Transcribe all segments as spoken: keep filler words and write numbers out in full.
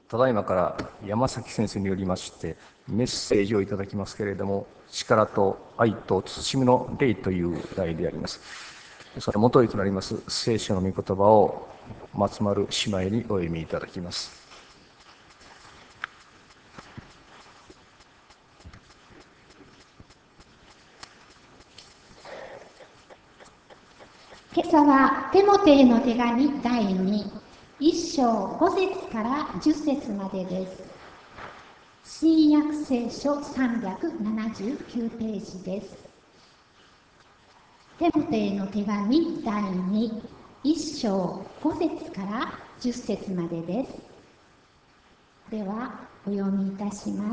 ただいまから山崎先生によりましてメッセージをいただきますけれども、力と愛と慎みの霊という題であります。その元となります聖書の御言葉を松丸姉妹にお読みいただきます。 今朝はテモテへの手紙だいに、いっ章ご節からじゅっ節までです。新約聖書さんびゃくななじゅうきゅうページです。テモテへの手紙だいに、いっ章ご節からじゅっ節までです。では、お読みいたします。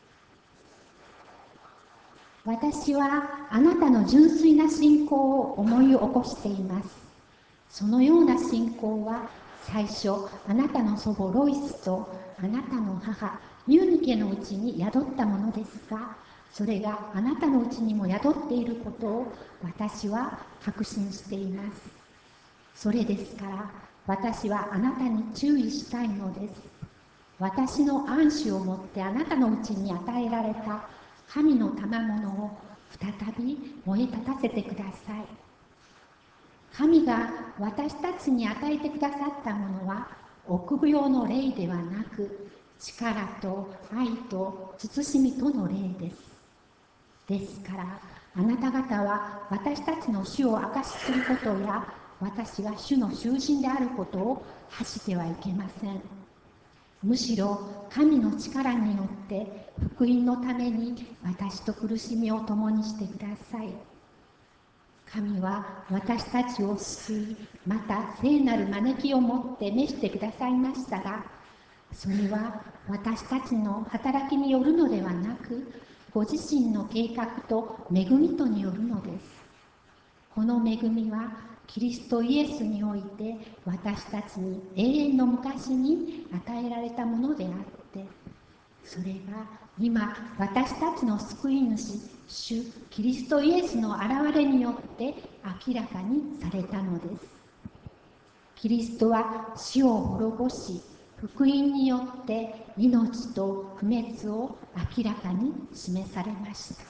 私はあなたの純粋な信仰を思い起こしています。そのような信仰は最初あなたの祖母ロイスとあなたの母ユーニケのうちに宿ったものですが、それがあなたのうちにも宿っていることを私は確信しています。それですから私はあなたに注意したいのです。私の暗視をもってあなたのうちに与えられた神の賜物を再び燃え立たせてください。神が私たちに与えてくださったものは臆病の霊ではなく、力と愛と慎みとの霊です。ですからあなた方は私たちの主を証しすることや私が主の囚人であることを恥してはいけません。むしろ神の力によって福音のために私と苦しみを共にしてください。神は私たちを救い、また聖なる招きをもって召してくださいましたが、それは私たちの働きによるのではなく、ご自身の計画と恵みとによるのです。この恵みはキリストイエスにおいて私たちに永遠の昔に与えられたものであって、それが今私たちの救い主主キリストイエスの現れによって明らかにされたのです。キリストは死を滅ぼし、福音によって命と不滅を明らかに示されました。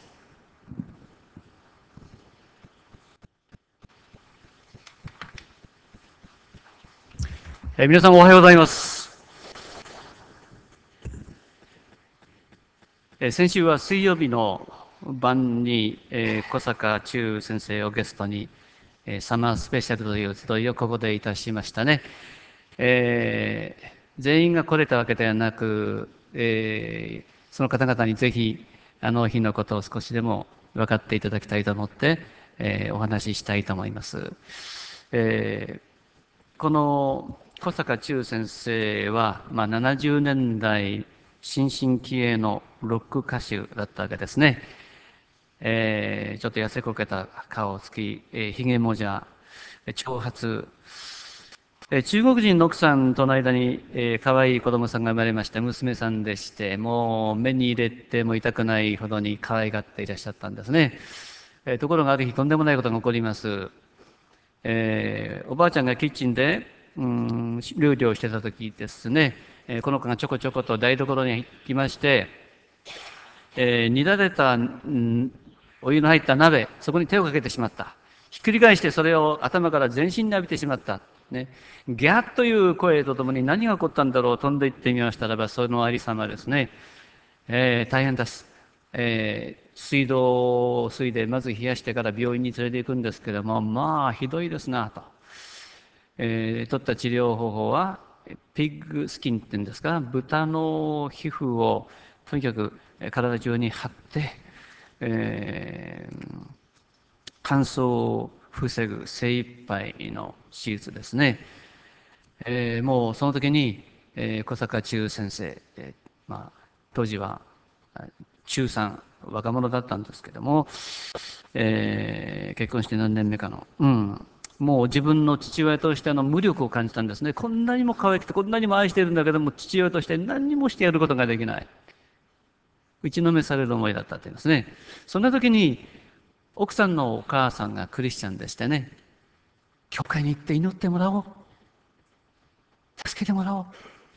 えー、皆さんおはようございます。えー、先週は水曜日の晩に、えー、小坂忠先生をゲストに、えー、サマースペシャルという集いをここでいたしましたね。えー、全員が来れたわけではなく、えー、その方々にぜひあの日のことを少しでも分かっていただきたいと思って、えー、お話ししたいと思います。えーこの小坂忠先生は、まあ、ななじゅうねんだい新進気鋭のロック歌手だったわけですね。えー、ちょっと痩せこけた顔つき、えー、ひげもじゃ、長髪、えー、中国人の奥さんとの間に、えー、可愛い子供さんが生まれました娘さんでして、もう目に入れても痛くないほどに可愛がっていらっしゃったんですね。えー、ところがある日とんでもないことが起こります。えー、おばあちゃんがキッチンで、うん、料理をしてた時ですね、えー、この子がちょこちょこと台所に行きまして、えー、煮立てた、うん、お湯の入った鍋、そこに手をかけてしまった。ひっくり返してそれを頭から全身に浴びてしまった。ね、ギャッという声とともに何が起こったんだろう、飛んでいってみましたらば、そのありさまですね。えー、大変です。えー、水道水でまず冷やしてから病院に連れて行くんですけども、まあひどいですなと。えー、取った治療方法はピッグスキンっていうんですか、豚の皮膚をとにかく体中に貼って、えー、乾燥を防ぐ精一杯の手術ですね。えー、もうその時に、えー、小坂忠先生、えーまあ、当時は中さん若者だったんですけども、えー、結婚して何年目かの、うん、もう自分の父親としての無力を感じたんですね。こんなにも可愛くてこんなにも愛しているんだけども、父親として何にもしてやることができない、打ちのめされる思いだったって言いますね。そんな時に奥さんのお母さんがクリスチャンでしてね、教会に行って祈ってもらおう、助けてもらおう、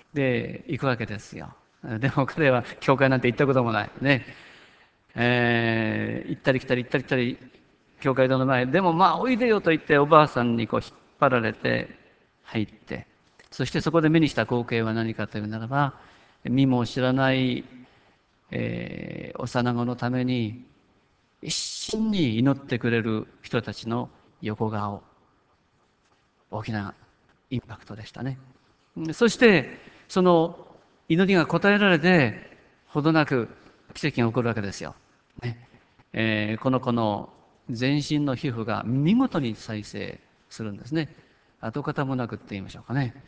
で、行くわけですよ。でも彼は教会なんて行ったこともない。ね。えー行ったり来たり行ったり来たり、教会堂の前。でもまあ、おいでよと言っておばあさんにこう引っ張られて入って、そしてそこで目にした光景は何かというならば、身も知らない、えー幼子のために一心に祈ってくれる人たちの横顔。大きなインパクトでしたね。そしてその祈りが応えられて、ほどなく奇跡が起こるわけですよ。ねえーこの子の全身の皮膚が見事に再生するんですね。跡形もなくって言いましょうかね。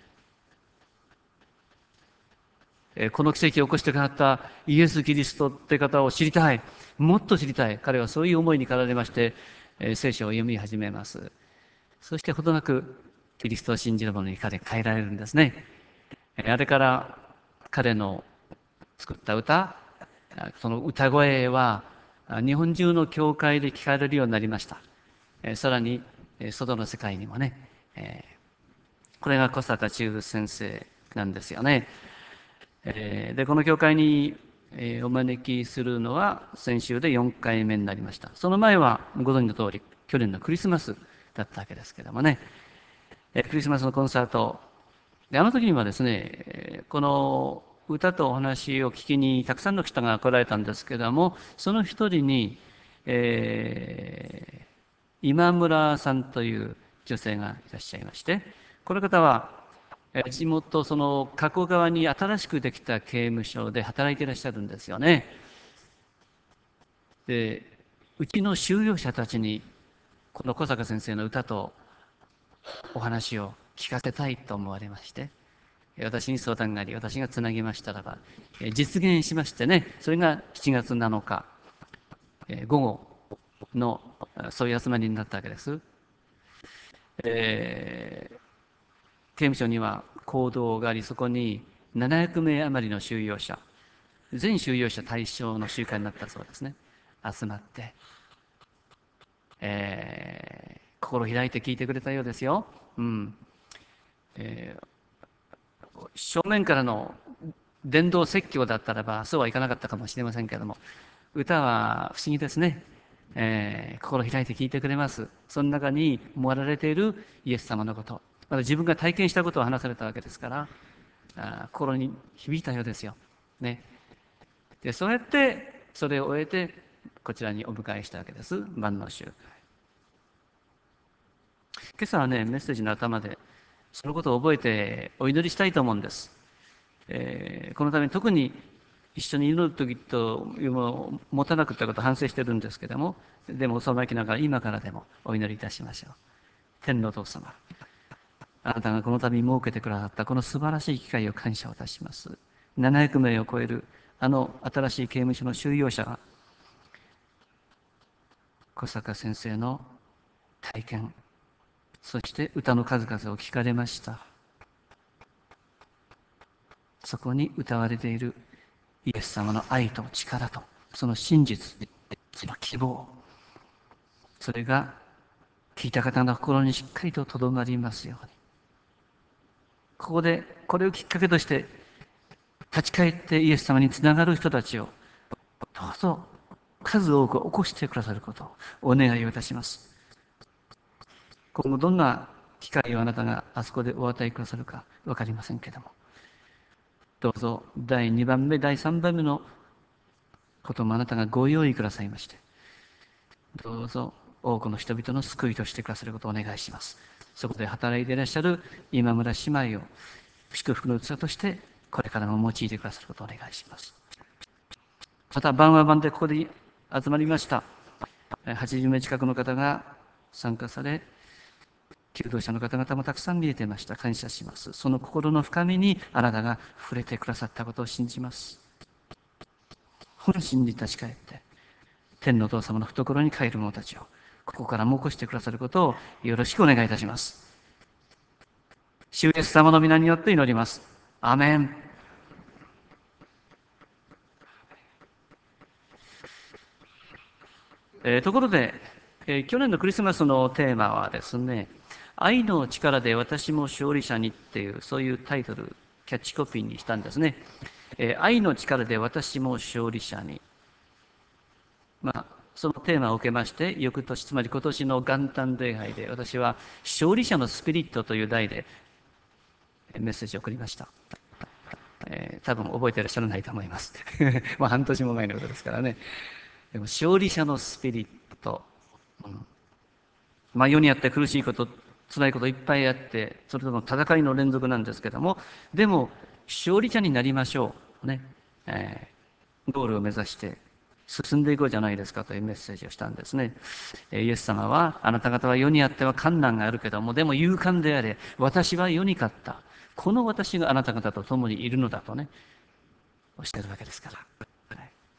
えーこの奇跡を起こしてくださったイエス・キリストって方を知りたい。もっと知りたい。彼はそういう思いに駆られまして、えー聖書を読み始めます。そしてほどなくキリストを信じる者に彼変えられるんですね。あれから彼の作った歌、その歌声は日本中の教会で聞かれるようになりました。さらに外の世界にもね、これが小坂忠先生なんですよね。で、この教会にお招きするのは先週でよんかいめになりました。その前はご存知の通り、去年のクリスマスだったわけですけどもね、クリスマスのコンサート、であの時にはですね、この歌とお話を聞きにたくさんの人が来られたんですけども、その一人に、えー今村さんという女性がいらっしゃいまして、この方は地元その加古川に新しくできた刑務所で働いていらっしゃるんですよね。で、うちの収容者たちにこの小坂先生の歌とお話を聞かせたいと思われまして、私に相談があり、私がつなぎましたらば、実現しましてね、それがしちがつなのか、午後のそういう集まりになったわけです。えー刑務所には講堂があり、そこにななひゃくめい余りの収容者、全収容者対象の集会になったそうですね。集まって、えー心開いて聞いてくれたようですよ。うんえー正面からの伝道説教だったらばそうはいかなかったかもしれませんけれども、歌は不思議ですね。えー心開いて聞いてくれます。その中に盛られているイエス様のこと、また自分が体験したことを話されたわけですから、あ心に響いたようですよ。ね。で、そうやってそれを終えてこちらにお迎えしたわけです。万能集会。今朝はね、メッセージの頭でそのことを覚えてお祈りしたいと思うんです。えーこのために特に一緒に祈る時というものを持たなくったことを反省してるんですけども、でもそのきながら今からでもお祈りいたしましょう。天のお父様、あなたがこの度設けてくださったこの素晴らしい機会を感謝をいたします。ななひゃくめいを超えるあの新しい刑務所の収容者が小坂先生の体験、そして歌の数々を聞かれました。そこに歌われているイエス様の愛と力とその真実、その希望、それが聞いた方の心にしっかりととどまりますように。ここでこれをきっかけとして立ち返ってイエス様につながる人たちをどうぞ数多く起こしてくださることをお願いをいたします。今後どんな機会をあなたがあそこでお与えくださるか分かりませんけれども、どうぞだいにばんめだいさんばんめのこともあなたがご用意くださいまして、どうぞ多くの人々の救いとしてくださることをお願いします。そこで働いていらっしゃる今村姉妹を祝福の器としてこれからも用いてくださることをお願いします。また晩は晩でここで集まりましたはちじゅうめい近くの方が参加され、求道者の方々もたくさん見えていました。感謝します。その心の深みにあなたが触れてくださったことを信じます。本心に立ち返って天のお父様の懐に帰る者たちをここからも起こしてくださることをよろしくお願いいたします。主イエス様の皆によって祈ります。アーメン。えーところで、えー去年のクリスマスのテーマはですね、愛の力で私も勝利者にっていうそういうタイトルキャッチコピーにしたんですね。えー愛の力で私も勝利者に。まあ、そのテーマを受けまして、翌年、つまり今年の元旦礼拝で、私は勝利者のスピリットという題でメッセージを送りました。えー多分覚えていらっしゃらないと思います。まあ半年も前のことですからね。でも勝利者のスピリット、うん、まあ世にあって苦しいこと、辛いこといっぱいあって、それとも戦いの連続なんですけども、でも勝利者になりましょう。ね。えーゴールを目指して進んでいこうじゃないですかというメッセージをしたんですね。イエス様は、あなた方は世にあっては困難があるけども、でも勇敢であれ、私は世に勝った。この私があなた方と共にいるのだとね、おっしゃるわけですから。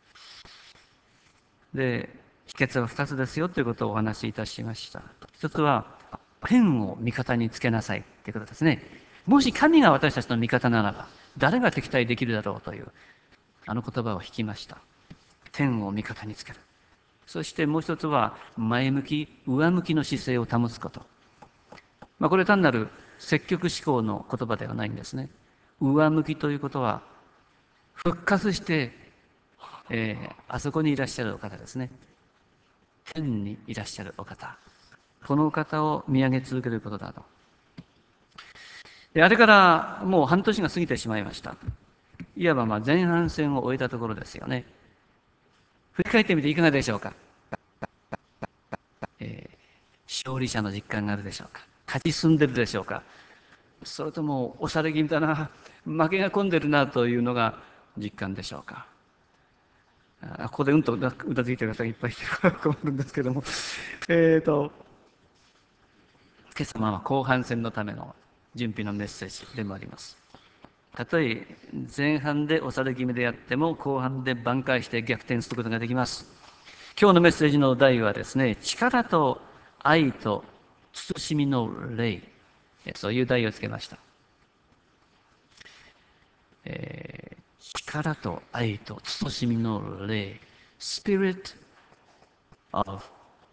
で、秘訣はふたつですよということをお話しいたしました。一つは、ペンを味方につけなさいということですね。もし神が私たちの味方ならば、誰が敵対できるだろうという、あの言葉を引きました。天を味方につける。そしてもう一つは、前向き、上向きの姿勢を保つこと。まあ、これ単なる積極思考の言葉ではないんですね。上向きということは、復活して、えーあそこにいらっしゃるお方ですね。天にいらっしゃるお方。このお方を見上げ続けることだと。で、あれからもう半年が過ぎてしまいました。いわばまあ前半戦を終えたところですよね。振り返ってみていかがでしょうか。えー勝利者の実感があるでしょうか。勝ち進んでるでしょうか。それとも押され気味だな、負けが込んでるなというのが実感でしょうか。あここでうんとうなずいてる方がいっぱいいて困るんですけども、えーと、今朝は後半戦のための準備のメッセージでもあります。たとえ前半で押され気味であっても後半で挽回して逆転することができます。今日のメッセージの題はですね、力と愛と慎みの霊、そういう題をつけました。えー力と愛と慎みの霊、Spirit of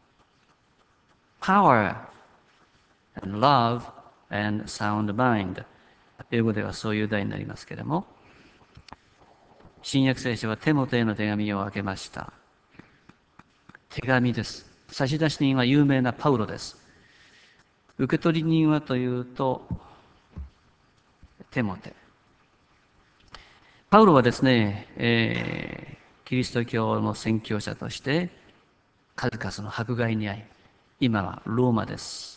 Power and Love and Sound Mind。英語ではそういう題になりますけれども、新約聖書はテモテへの手紙を開けました。手紙です。差出人は有名なパウロです。受取人はというと、テモテ。パウロはですね、えー、キリスト教の宣教者として、数々の迫害に遭い、今はローマです。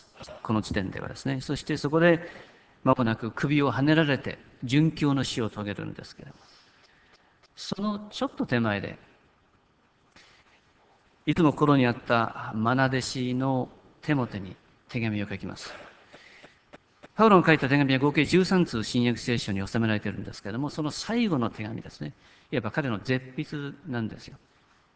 この時点ではですね。そしてそこで、間もなく首をはねられて、殉教の死を遂げるんですけれども、そのちょっと手前で、いつも心にあった愛弟子のテモテに手紙を書きます。パウロの書いた手紙は合計じゅうさん通新約聖書に収められているんですけれども、その最後の手紙ですね。いわば彼の絶筆なんですよ。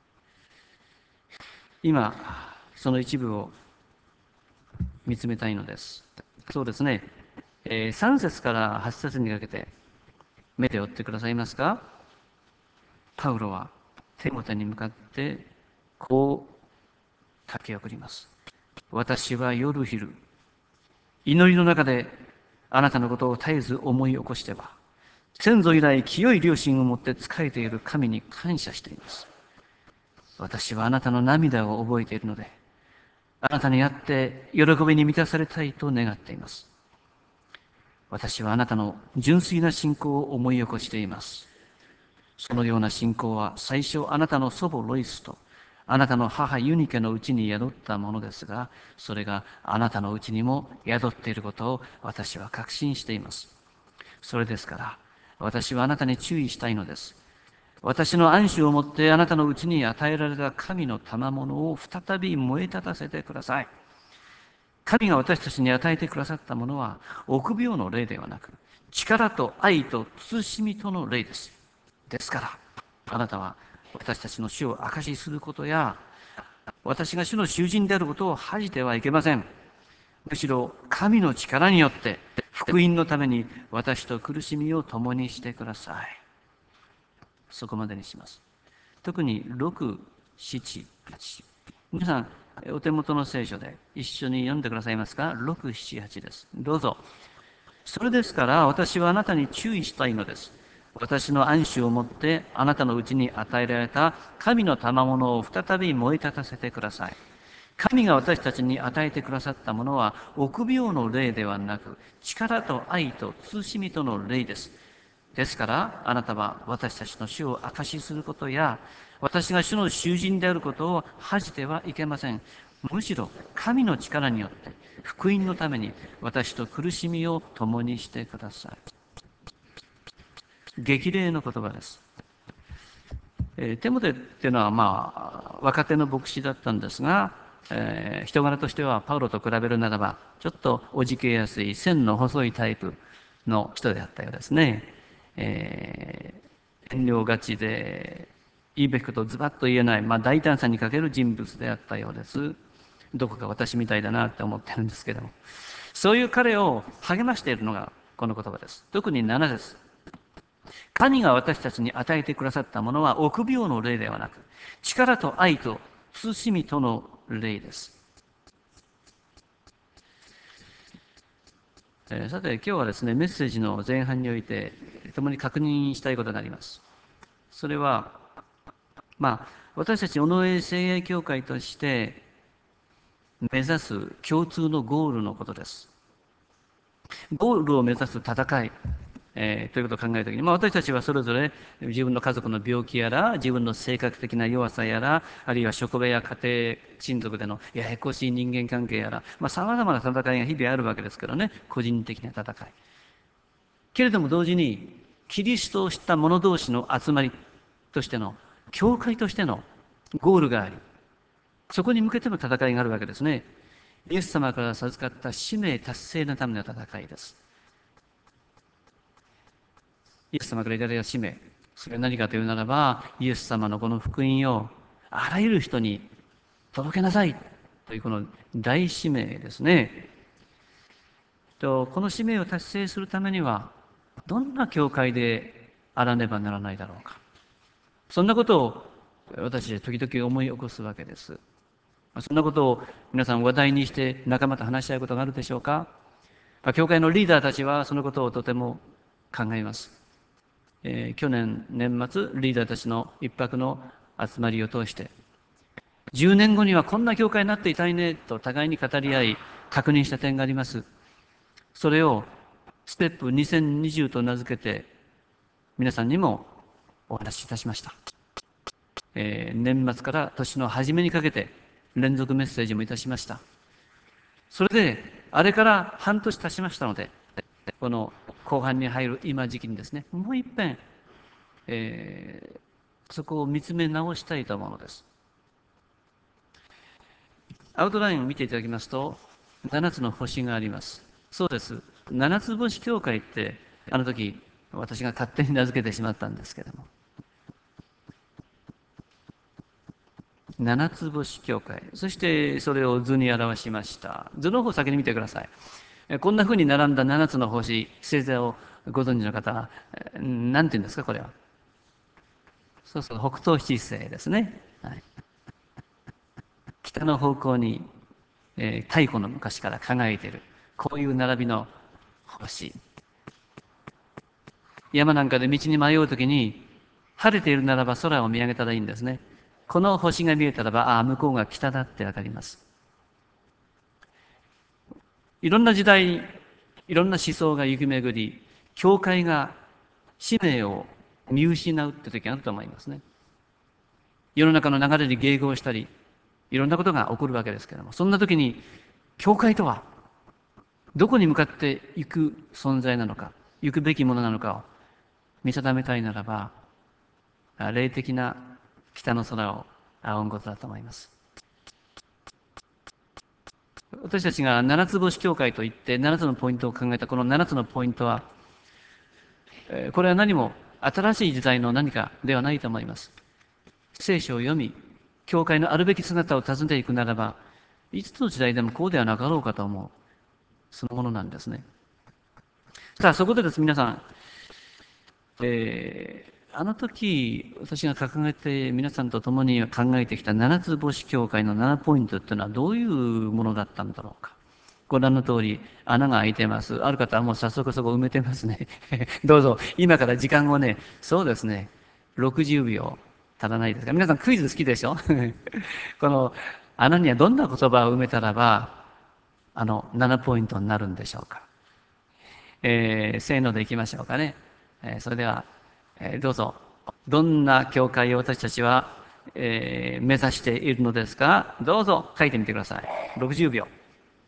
今、その一部を見つめたいのです。そうですね。えー、さん節からはち節にかけて目で追ってくださいますか。パウロはテモテに向かってこう書き送ります。私は夜昼、祈りの中であなたのことを絶えず思い起こしては、先祖以来清い良心を持って仕えている神に感謝しています。私はあなたの涙を覚えているので、あなたに会って喜びに満たされたいと願っています。私はあなたの純粋な信仰を思い起こしています。そのような信仰は最初あなたの祖母ロイスとあなたの母ユニケのうちに宿ったものですが、それがあなたのうちにも宿っていることを私は確信しています。それですから、私はあなたに注意したいのです。私の暗守をもってあなたのうちに与えられた神の賜物を再び燃え立たせてください。神が私たちに与えてくださったものは、臆病の霊ではなく、力と愛と慎みとの霊です。ですから、あなたは私たちの死を証しすることや、私が主の囚人であることを恥じてはいけません。むしろ、神の力によって、福音のために私と苦しみを共にしてください。そこまでにします。特にろく、なな、はち。皆さん、お手元の聖書で一緒に読んでくださいますか。ろく、なな、はちです。どうぞ。 それですから私はあなたに注意したいのです。私の暗視をもってあなたのうちに与えられた神の賜物を再び燃え立たせてください。神が私たちに与えてくださったものは臆病の霊ではなく、力と愛と慎みとの霊です。ですからあなたは私たちの主を証しすることや、私が主の囚人であることを恥じてはいけません。むしろ神の力によって福音のために私と苦しみを共にしてください。激励の言葉です。えーテモテっていうのはまあ若手の牧師だったんですが、えー人柄としてはパウロと比べるならばちょっとおじけやすい線の細いタイプの人であったようですね。えー遠慮がちで言いべきことをズバッと言えない、まあ、大胆さに欠ける人物であったようです。どこか私みたいだなって思ってるんですけども、そういう彼を励ましているのがこの言葉です。特にななです。神が私たちに与えてくださったものは臆病の霊ではなく、力と愛と慎みとの霊です。えーさて今日はですね、メッセージの前半において共に確認したいことがあります。それはまあ私たち尾上聖愛教会として目指す共通のゴールのことです。ゴールを目指す戦い、えーということを考えたときに、まあ、私たちはそれぞれ自分の家族の病気やら、自分の性格的な弱さやら、あるいは職場や家庭、親族でのややこしい人間関係やら、まあ、様々な戦いが日々あるわけですけどね、個人的な戦い。けれども同時に、キリストを知った者同士の集まりとしての、教会としてのゴールがあり、そこに向けての戦いがあるわけですね。イエス様から授かった使命達成のための戦いです。イエス様からいただいた使命、それは何かというならば、イエス様のこの福音をあらゆる人に届けなさいというこの大使命ですね。とこの使命を達成するためには、どんな教会であらねばならないだろうか。そんなことを私は時々思い起こすわけです。そんなことを皆さん話題にして仲間と話し合うことがあるでしょうか。教会のリーダーたちはそのことをとても考えます。えー去年年末リーダーたちの一泊の集まりを通してじゅうねんごにはこんな教会になっていたいねと互いに語り合い確認した点があります。それをステップにせんにじゅうと名付けて皆さんにもお話しいたしました。えー年末から年の初めにかけて連続メッセージもいたしました。それであれから半年経ちましたので、この後半に入る今時期にですね、もう一遍、えーそこを見つめ直したいと思うのです。アウトラインを見ていただきますと、ななつの星があります。そうです。七つ星教会って、あの時、私が勝手に名付けてしまったんですけども。七つ星教会。そしてそれを図に表しました。図の方を先に見てください。こんな風に並んだ七つの星、星座をご存知の方は、何て言うんですか、これは。そうそう、北東七星ですね。はい、北の方向に、えー、太古の昔から輝いている。こういう並びの星。山なんかで道に迷うときに、晴れているならば空を見上げたらいいんですね。この星が見えたらば、ああ、向こうが北だってわかります。いろんな時代、いろんな思想が行き巡り、教会が使命を見失うって時があると思いますね。世の中の流れに迎合したり、いろんなことが起こるわけですけれども、そんな時に、教会とはどこに向かっていく存在なのか、行くべきものなのかを見定めたいならば、霊的な北の空を仰ぐことだと思います。私たちが七つ星教会といって七つのポイントを考えたこの七つのポイントは、これは何も新しい時代の何かではないと思います。聖書を読み、教会のあるべき姿を尋ねていくならば、いつの時代でもこうではなかろうかと思う、そのものなんですね。さあ、そこでです、皆さん、えーあの時、私が掲げて皆さんと共に考えてきた七つ星教会のななポイントっていうのはどういうものだったんだろうか。 ご覧の通り穴が開いてます。ある方はもう早速そこ埋めてますね。どうぞ、今から時間をね、そうですね、ろくじゅうびょう足らないですか。皆さんクイズ好きでしょこの穴にはどんな言葉を埋めたらば、あの、ななポイントになるんでしょうか。えー、せーのでいきましょうかね。えー、それでは、えー、どうぞ。どんな教会を私たちは、えー、目指しているのですか。どうぞ書いてみてください。ろくじゅうびょう。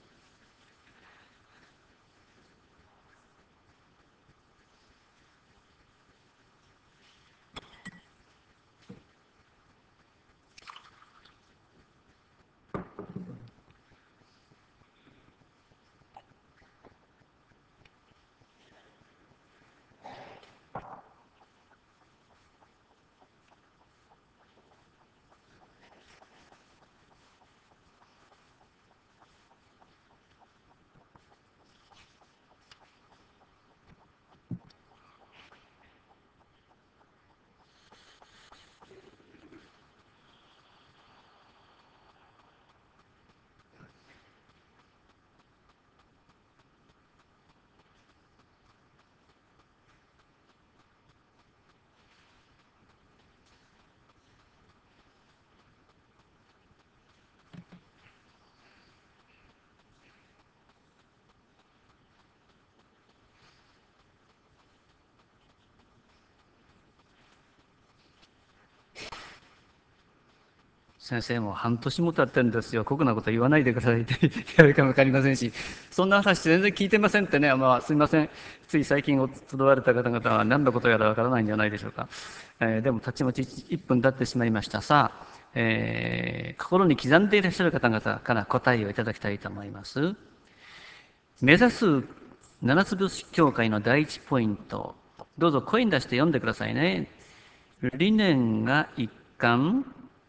先生も半年も経ってるんですよ。酷なこと言わないでくださいって言われるかもわかりませんし、そんな話全然聞いてませんってね、まあ、すみません。つい最近集われた方々は何のことやらわからないんじゃないでしょうか。えー、でも、たちまちいっぷん経ってしまいました。さあ、えー、心に刻んでいらっしゃる方々から答えをいただきたいと思います。目指す七つ星教会の第一ポイント。どうぞ声に出して読んでくださいね。理念が一貫、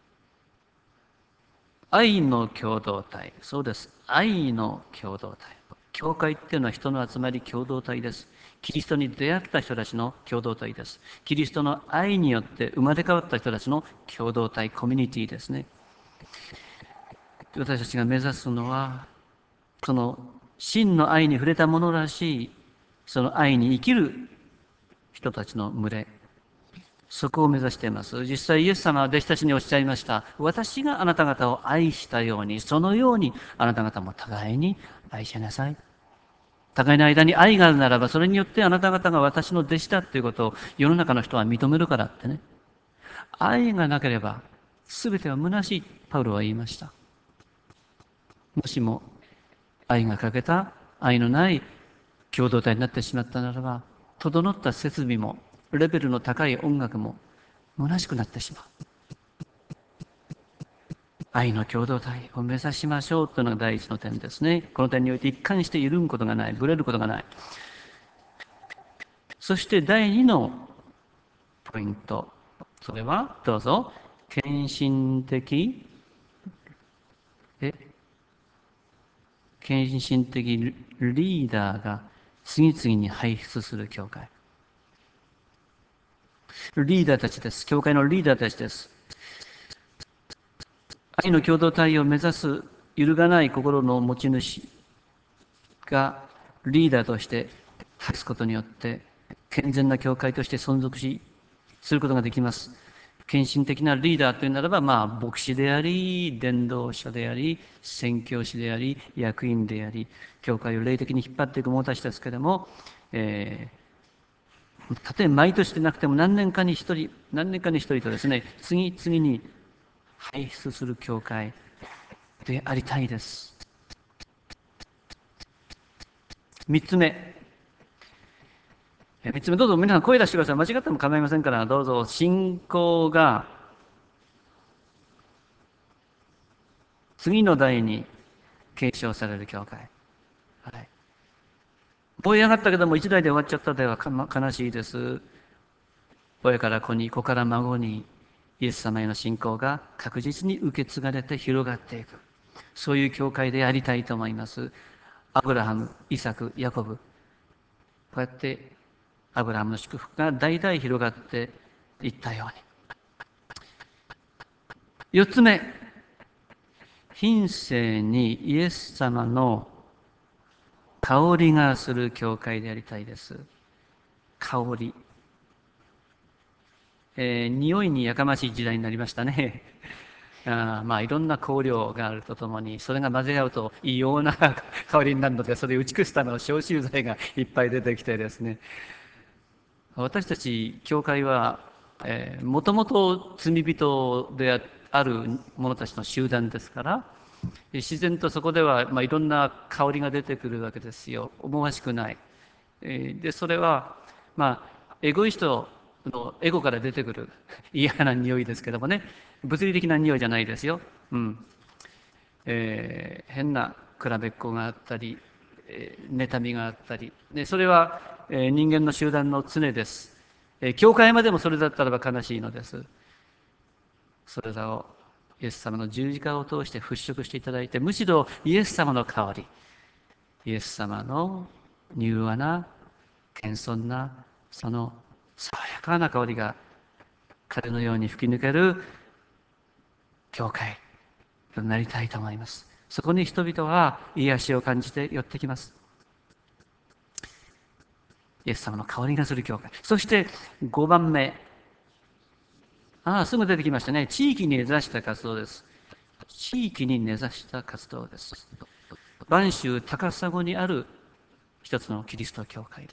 愛の共同体。そうです。愛の共同体。教会っていうのは人の集まり共同体です。キリストに出会った人たちの共同体です。キリストの愛によって生まれ変わった人たちの共同体、コミュニティですね。私たちが目指すのは、その真の愛に触れた者らしい、その愛に生きる人たちの群れ、そこを目指しています。実際イエス様は弟子たちにおっしゃいました。私があなた方を愛したように、そのようにあなた方も互いに愛しなさい。互いの間に愛があるならば、それによってあなた方が私の弟子だということを世の中の人は認めるからってね。愛がなければ全ては虚しい、パウロは言いました。もしも愛が欠けた、愛のない共同体になってしまったならば、整った設備もレベルの高い音楽も虚しくなってしまう。愛の共同体を目指しましょうというのが第一の点ですね。この点において一貫して緩むことがない、ぶれることがない。そして第二のポイント。それは、どうぞ、献身的、え、献身的リーダーが次々に輩出する教会。リーダーたちです。教会のリーダーたちです。愛の共同体を目指す揺るがない心の持ち主がリーダーとして発すことによって健全な教会として存続しすることができます。献身的なリーダーというならば、まあ、牧師であり、伝道者であり、宣教師であり、役員であり、教会を霊的に引っ張っていく者たちですけれども、えー、たとえ毎年でなくても何年かに一人、何年かに一人とですね、次々に輩出する教会でありたいです。三つ目。三つ目、どうぞ皆さん声出してください。間違っても構いませんから、どうぞ。信仰が次の代に継承される教会。はい。燃え上がったけども一代で終わっちゃったでは悲しいです。親から子に、子から孫に、イエス様への信仰が確実に受け継がれて広がっていく。そういう教会でありたいと思います。アブラハム、イサク、ヤコブ。こうやってアブラハムの祝福が代々広がっていったように。四つ目、品性にイエス様の香りがする教会でありたいです。香り。えー、匂いにやかましい時代になりましたね。あまあいろんな香料があるとともに、それが混ぜ合うと異様な香りになるので、それを打ち消すための消臭剤がいっぱい出てきてですね、私たち教会は、えー、もともと罪人である者たちの集団ですから、自然とそこでは、まあ、いろんな香りが出てくるわけですよ。思わしくない。えーで、それは、まあ、エゴイストのエゴから出てくる嫌な匂いですけどもね、物理的な匂いじゃないですよ。うん。えー変な比べっこがあったり、えー妬みがあったり、でそれは、えー人間の集団の常です。えー教会までもそれだったらば悲しいのです。それらをイエス様の十字架を通して払拭していただいて、むしろイエス様の香り、イエス様の柔和な謙遜なその爽やかな香りが風のように吹き抜ける教会となりたいと思います。そこに人々は癒しを感じて寄ってきます。イエス様の香りがする教会。そしてごばんめ。ああ、すぐ出てきましたね。地域に根ざした活動です。地域に根ざした活動です。播州高砂にある一つのキリスト教会です。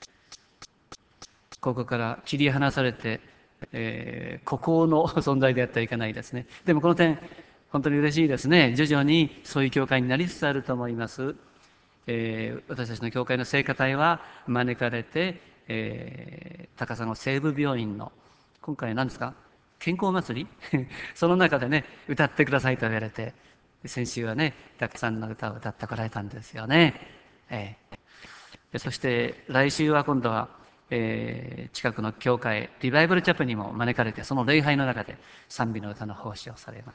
ここから切り離されて、えー、孤高の存在であってはいけないですね。でもこの点、本当に嬉しいですね。徐々にそういう教会になりつつあると思います。えー、私たちの教会の聖歌隊は招かれて、えー、高砂西部病院の、今回何ですか、健康祭りその中でね、歌ってくださいと言われて、先週はね、たくさんの歌を歌ってこられたんですよね。えー、そして来週は今度は、えー、近くの教会、リバイバルチャップにも招かれて、その礼拝の中で賛美の歌の奉仕をされます。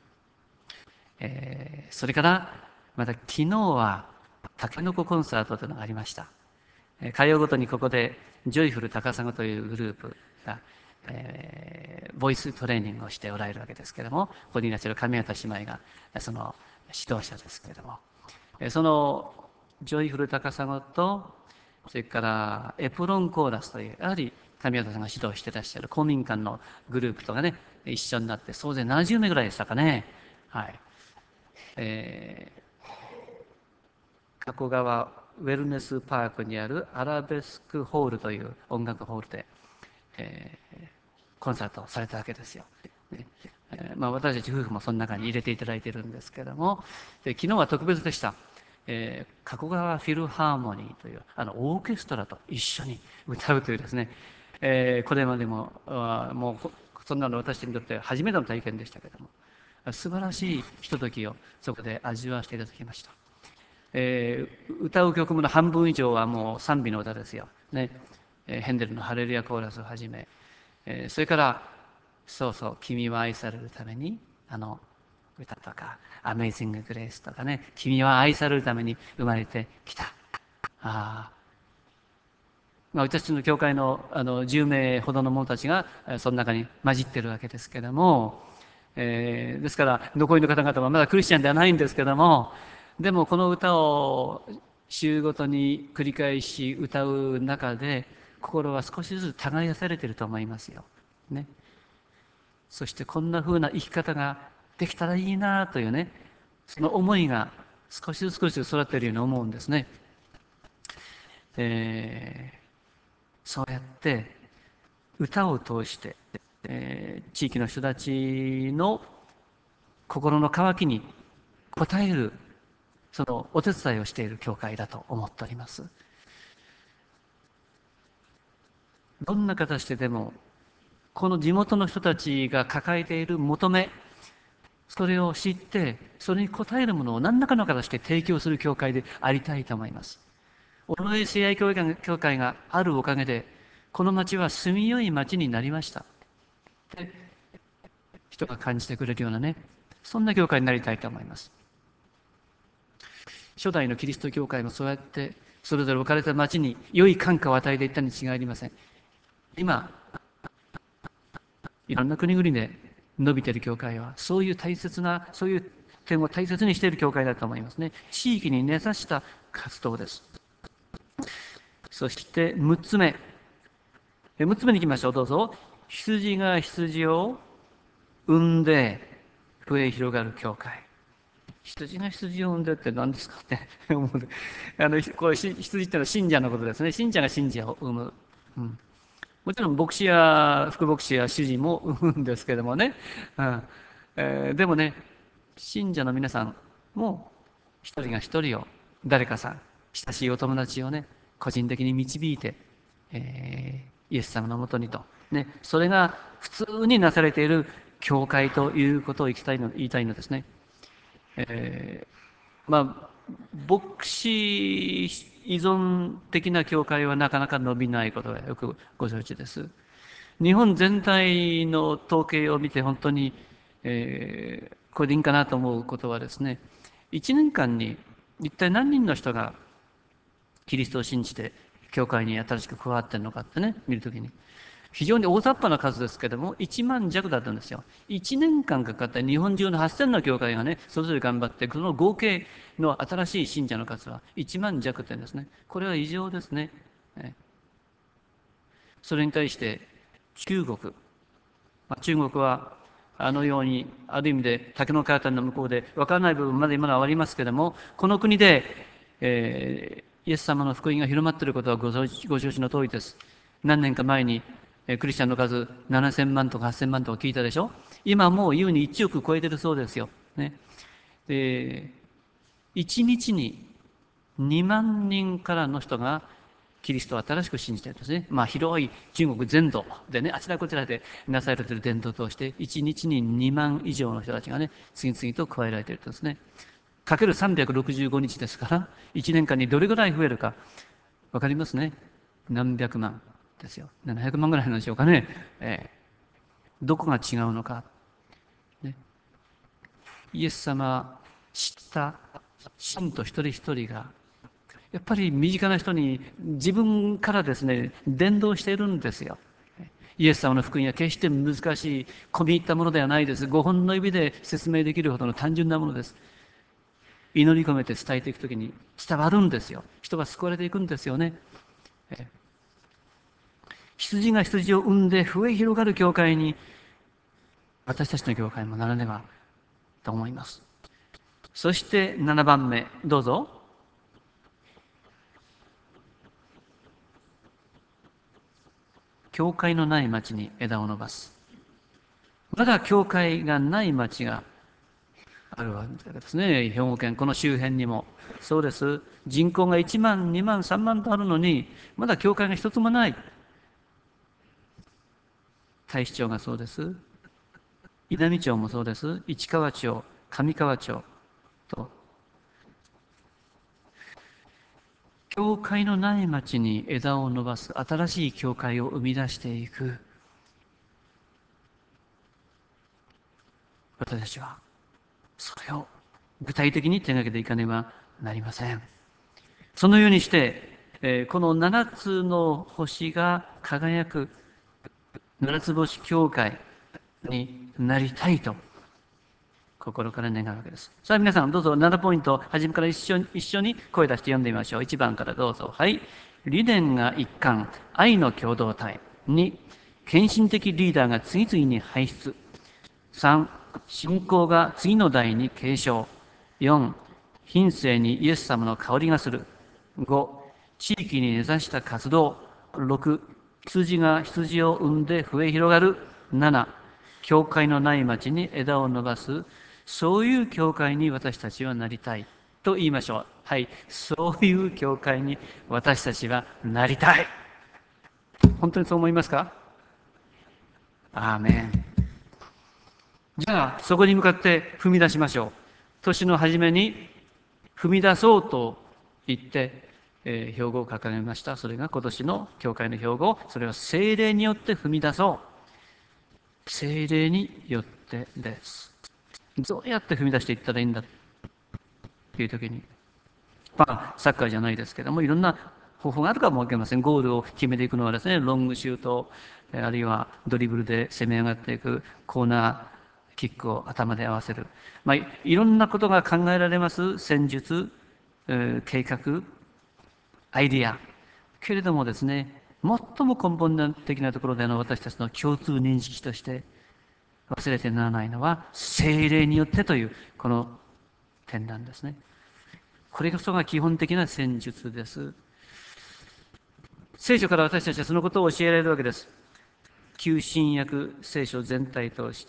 えー、それからまた昨日はたけのこコンサートというのがありました。火曜ごとにここでジョイフル高砂というグループが、えー、ボイストレーニングをしておられるわけですけれども、ここにいらっしゃる神谷姉妹がその指導者ですけれども、そのジョイフル高砂と、それからエプロンコーラスという、やはり神谷さんが指導していらっしゃる公民館のグループとかね、一緒になって総勢ななじゅうめいぐらいでしたかね。はい。えー加古川ウェルネスパークにあるアラベスクホールという音楽ホールで、えー、コンサートをされたわけですよ。ねえーまあ、私たち夫婦もその中に入れていただいているんですけれども、で昨日は特別でした。えー、加古川フィルハーモニーというあのオーケストラと一緒に歌うというですね、えー、これまでももうそんなの私にとって初めての体験でしたけれども、素晴らしいひとときをそこで味わわせていただきました。えー、歌う曲の半分以上はもう賛美の歌ですよ。ねえー、ヘンデルのハレルヤコーラスをはじめ、えー、それからそうそう君は愛されるためにあの歌とかアメイジンググレースとかね、君は愛されるために生まれてきた。あまあ、私たちの教会のあのじゅうめいほどの者たちがその中に混じってるわけですけども、えー、ですから残りの方々はまだクリスチャンではないんですけども、でもこの歌を週ごとに繰り返し歌う中で心は少しずつ耕されていると思いますよ。ね、そしてこんな風な生き方ができたらいいなというね、その思いが少しずつ少しずつ育っているように思うんですね。えー、そうやって歌を通して、えー、地域の人たちの心の渇きに応えるそのお手伝いをしている教会だと思っております。どんな形ででもこの地元の人たちが抱えている求め、それを知ってそれに応えるものを何らかの形で提供する教会でありたいと思います。尾上聖愛教会があるおかげでこの町は住みよい町になりました。人が感じてくれるようなね、そんな教会になりたいと思います。初代のキリスト教会もそうやってそれぞれ置かれた町に良い感化を与えていったに違いありません。今いろんな国々で伸びている教会はそういう大切なそういう点を大切にしている教会だと思いますね。地域に根ざした活動です。そしてむっつめ、むっつめに行きましょう。どうぞ。羊が羊を産んで増え広がる教会。羊が羊を産んでって何ですかって思う。あのこれ羊っていうのは信者のことですね。信者が信者を産む。うん、もちろん牧師や副牧師や主人も産むんですけどもね。うんえー、でもね、信者の皆さんも一人が一人を、誰かさん、親しいお友達をね、個人的に導いて、えーイエス様のもとにと、ね、それが普通になされている教会ということを言いたいの言いたいのですね。えーまあ、牧師依存的な教会はなかなか伸びないことがよくご承知です。日本全体の統計を見て本当に、えーこれでいいかなと思うことはですね、いちねんかんに一体何人の人がキリストを信じて教会に新しく加わってるのかってね、見るときに。非常に大雑把な数ですけども、いちまん弱だったんですよ。いちねんかんかかって日本中のはっせんの教会がね、それぞれ頑張って、その合計の新しい信者の数はいちまん弱ってんですね。これは異常ですね。それに対して中国、中国はあのようにある意味で竹のカーテンの向こうで分からない部分まで今のはありますけれども、この国で、えーイエス様の福音が広まっていることはご承知ご承知の通りです。何年か前にえークリスチャンの数ななせんまんとかはっせんまんとか聞いたでしょ。今もう優にいちおく超えてるそうですよ。ね、でいちにちににまん人からの人がキリストを新しく信じているんですね。まあ広い中国全土でね、あちらこちらでなされている伝統として、いちにちににまん以上の人たちがね、次々と加えられているんですね。かけるさんびゃくろくじゅうごにちですから、いちねんかんにどれぐらい増えるか、わかりますね。何百万ですよ。ななひゃくまんぐらいなんでしょうかね。えーどこが違うのか。ね、イエス様知った信徒一人一人がやっぱり身近な人に自分からですね、伝道しているんですよ。イエス様の福音は決して難しい、込み入ったものではないです。ごほんの指で説明できるほどの単純なものです。祈り込めて伝えていくときに伝わるんですよ。人が救われていくんですよね。羊が羊を産んで増え広がる教会に私たちの教会もならねばと思います。そしてななばんめ、どうぞ。教会のない町に枝を伸ばす。まだ教会がない町があるわけですね。兵庫県この周辺にもそうです。人口がいちまんにまんさんまんとあるのにまだ教会が一つもない。太子町がそうです。稲美町もそうです。市川町、上川町と教会のない町に枝を伸ばす、新しい教会を生み出していく。私たちはそれを具体的に手がけていかねばなりません。そのようにして、えーこの七つの星が輝く七つ星教会になりたいと心から願うわけです。さあ皆さんどうぞななポイント、初めから一緒に一緒に声出して読んでみましょう。いちばんからどうぞ。はい。理念が一貫、愛の共同体。に、献身的リーダーが次々に輩出。さん、信仰が次の代に継承。よん、品性にイエス様の香りがする。ご、地域に根ざした活動。ろく、羊が羊を生んで増え広がる。なな、教会のない町に枝を伸ばす。そういう教会に私たちはなりたい。と言いましょう。はい。そういう教会に私たちはなりたい。本当にそう思いますか？アーメン。じゃあ、そこに向かって踏み出しましょう。年の初めに踏み出そうと言って、えー、標語を掲げました。それが今年の教会の標語。それは聖霊によって踏み出そう。聖霊によってです。どうやって踏み出していったらいいんだっていう時に、まあ、サッカーじゃないですけども、いろんな方法があるかもわかりません。ゴールを決めていくのはですね、ロングシュート、あるいはドリブルで攻め上がっていく、コーナーキックを頭で合わせる。まあ、いろんなことが考えられます戦術、 えー計画、アイディア。けれどもですね、最も根本的なところでの私たちの共通認識として忘れてならないのは、聖霊によってというこの点なんですね。これこそが基本的な戦術です。聖書から私たちはそのことを教えられるわけです。旧新約聖書全体通して。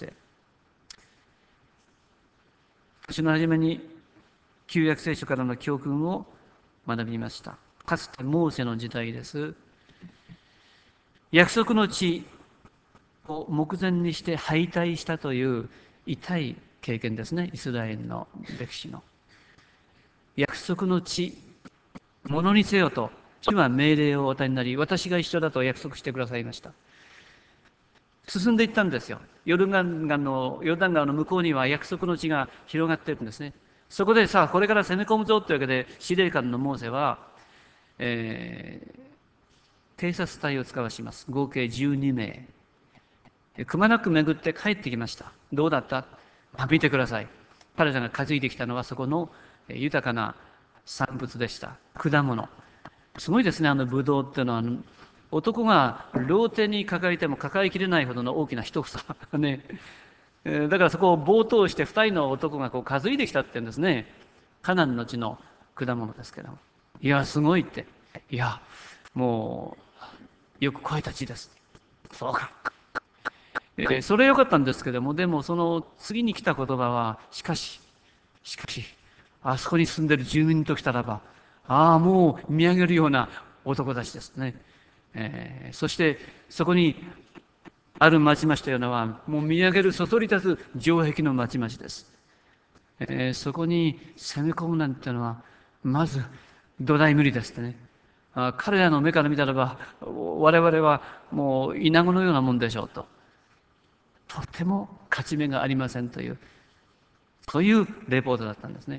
年の初めに旧約聖書からの教訓を学びました。かつてモーセの時代です。約束の地を目前にして敗退したという痛い経験ですね、イスラエルの歴史の。約束の地、ものにせよと、主は命令をお与えになり、私が一緒だと約束してくださいました。進んでいったんですよ。ヨルダン川の、ヨルダン川の向こうには約束の地が広がっているんですね。そこでさあ、これから攻め込むぞというわけで、司令官のモーセは、えー、偵察隊を使わします。合計じゅうにめい。くまなく巡って帰ってきました。どうだった？まあ、見てください。彼らが担いできたのはそこの豊かな産物でした。果物。すごいですね、あのブドウっていうのは。男が両手に抱えても抱えきれないほどの大きな一房ね。だからそこを棒通して二人の男がこう担いできたって言うんですね。カナンの地の果物ですけど。いや、すごいって。いや、もう、よく肥えた地です。そうか。えーそれは良かったんですけども、でもその次に来た言葉は、しかし、しかし、あそこに住んでる住民ときたらば、ああ、もう見上げるような男たちですね。えーそしてそこにある町々というのは、もう見上げるそそり立つ城壁の町々です。えーそこに攻め込むなんていうのは、まず土台無理ですね。あ彼らの目から見たらば、我々はもう稲子のようなもんでしょうと。とても勝ち目がありませんという、そういうレポートだったんですね。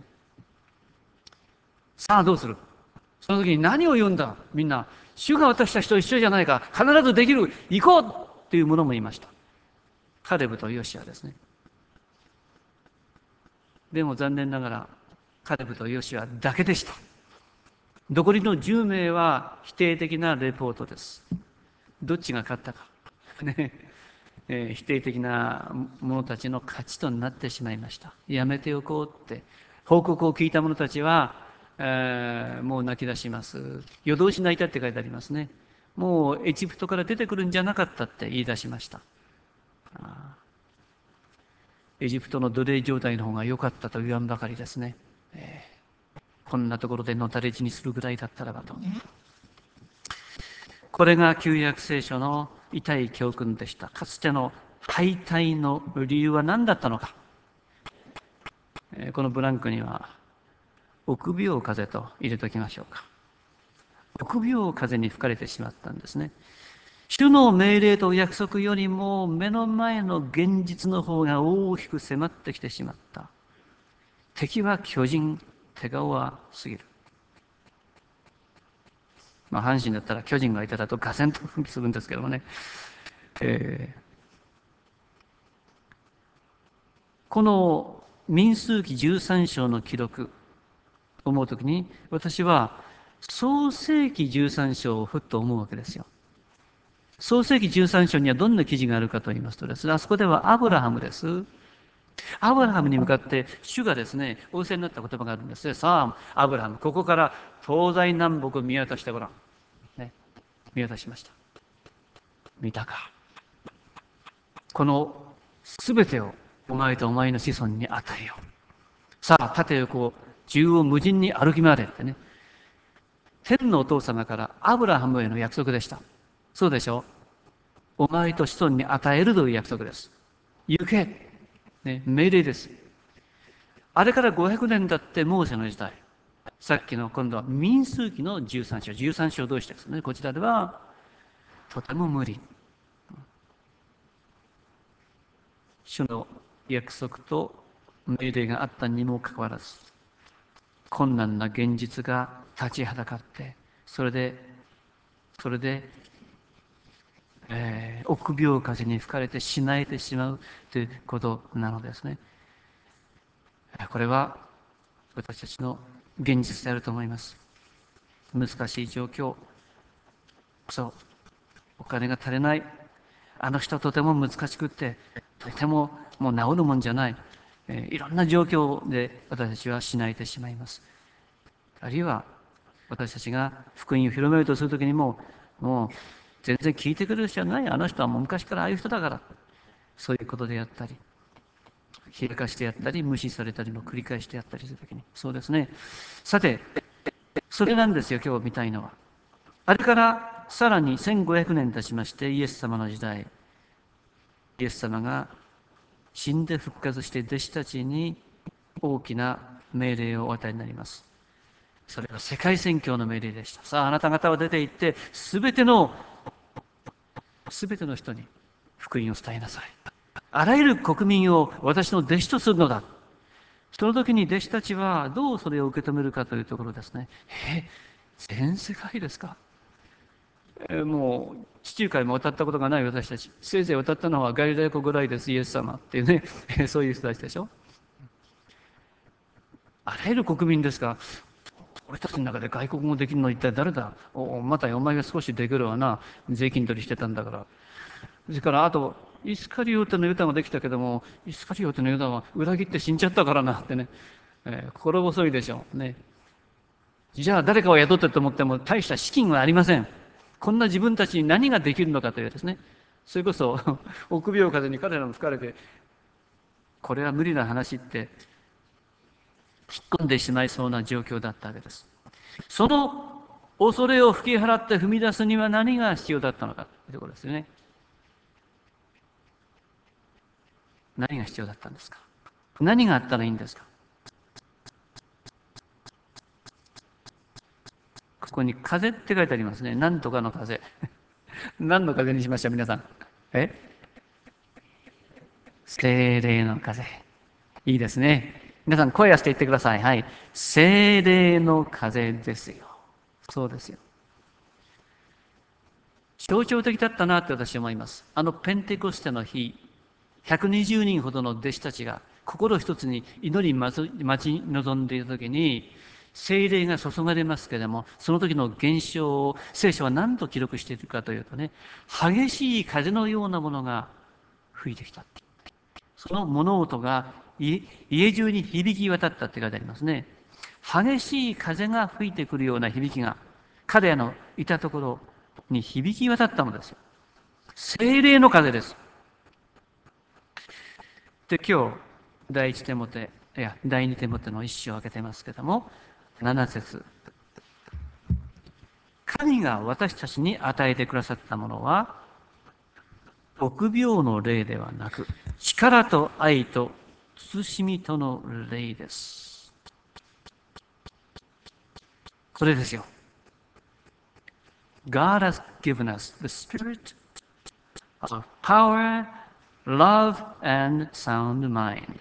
さあどうする？その時に何を言うんだみんな。主が私たちと一緒じゃないか。必ずできる。行こうという者もいました。カレブとヨシアですね。でも残念ながら、カレブとヨシアだけでした。残りのじゅうめいは否定的なレポートです。どっちが勝ったか。ねえー否定的な者たちの勝ちとなってしまいました。やめておこうって報告を聞いた者たちは、えーもう泣き出します。夜通し泣いたって書いてありますね。もうエジプトから出てくるんじゃなかったって言い出しました。エジプトの奴隷状態の方が良かったと言わんばかりですね。えーこんなところでのたれ死にするぐらいだったらばと。これが旧約聖書の痛い教訓でした。かつての敗退の理由は何だったのか。このブランクには臆病風と入れておきましょうか。臆病風に吹かれてしまったんですね。主の命令と約束よりも目の前の現実の方が大きく迫ってきてしまった。敵は巨人、手顔は過ぎる。まあ、阪神だったら巨人がいたらとガセンとするんですけどもね。えーこの民数記じゅうさん章の記録を思うときに、私は創世記じゅうさん章をふっと思うわけですよ。創世記じゅうさん章にはどんな記事があるかと言いますとですね、あそこではアブラハムです。アブラハムに向かって主がですね、仰せになった言葉があるんですね。さあ、アブラハム、ここから東西南北見渡してごらん。ね、見渡しました。見たか。このすべてをお前とお前の子孫に与えよう。さあ、縦横を縦横無尽に歩き回れってね。天のお父様からアブラハムへの約束でした。そうでしょう。お前と子孫に与えるという約束です。行け。ね、命令です。あれからごひゃくねん経ってモーセの時代。さっきの今度は民数記のじゅうさん章。じゅうさん章同士ですね。こちらではとても無理。主の約束と命令があったにもかかわらず、困難な現実が立ちはだかって、それで、それで、えー、臆病風に吹かれてしなえてしまうということなのですね。これは私たちの現実であると思います。難しい状況、そう、お金が足りない、あの人はとても難しくって、とてももう治るもんじゃない、えーいろんな状況で私たちはしないてしまいます。あるいは私たちが福音を広めようとするときにも、もう全然聞いてくれる人はない、あの人はもう昔からああいう人だから、そういうことであったり、冷やかしてやったり、無視されたりの繰り返してやったりするときに、そうですね。さて、それなんですよ、今日見たいのは。あれからさらにせんごひゃくねん経ちまして、イエス様の時代、イエス様が死んで復活して弟子たちに大きな命令をお与えになります。それは世界宣教の命令でした。さあ、あなた方は出て行って、すべての、すべての人に福音を伝えなさい。あらゆる国民を私の弟子とするのだ。その時に弟子たちはどうそれを受け止めるかというところですね。え、全世界ですか？えもう地中海も渡ったことがない私たち。せいぜい渡ったのはガリラヤ湖ぐらいです、イエス様っていうね、そういう人たちでしょ。あらゆる国民ですか？俺たちの中で外国語できるの一体誰だ？おまたお前が少しできるわな。税金取りしてたんだから。それからあと、イスカリオテのユダができたけども、イスカリオテのユダは裏切って死んじゃったからなってね。えー心細いでしょうね。じゃあ誰かを雇ってと思っても大した資金はありません。こんな自分たちに何ができるのかというですね。それこそ臆病風に彼らも吹かれて、これは無理な話って引っ込んでしまいそうな状況だったわけです。その恐れを吹き払って踏み出すには何が必要だったのかというところですよね。何が必要だったんですか？何があったらいいんですか？ここに風って書いてありますね。何とかの風。何の風にしました皆さん？え精霊の風。いいですね。皆さん声出して言ってください。はい。精霊の風ですよ。そうですよ。象徴的だったなって私は思います。あのペンテコステの日、ひゃくにじゅうにんほどの弟子たちが心一つに祈り待ち望んでいるときに、聖霊が注がれますけれども、その時の現象を聖書は何と記録しているかというとね、激しい風のようなものが吹いてきた。その物音が家中に響き渡ったって書いてありますね。激しい風が吹いてくるような響きが彼らのいたところに響き渡ったのですよ。聖霊の風です。で、今日、第一テモテ、いや、第二テモテの一章を開けてますけども、なな節。神が私たちに与えてくださったものは、臆病の霊ではなく、力と愛と慎みとの霊です。それですよ。God has given us the spirit of power, love, and sound mind.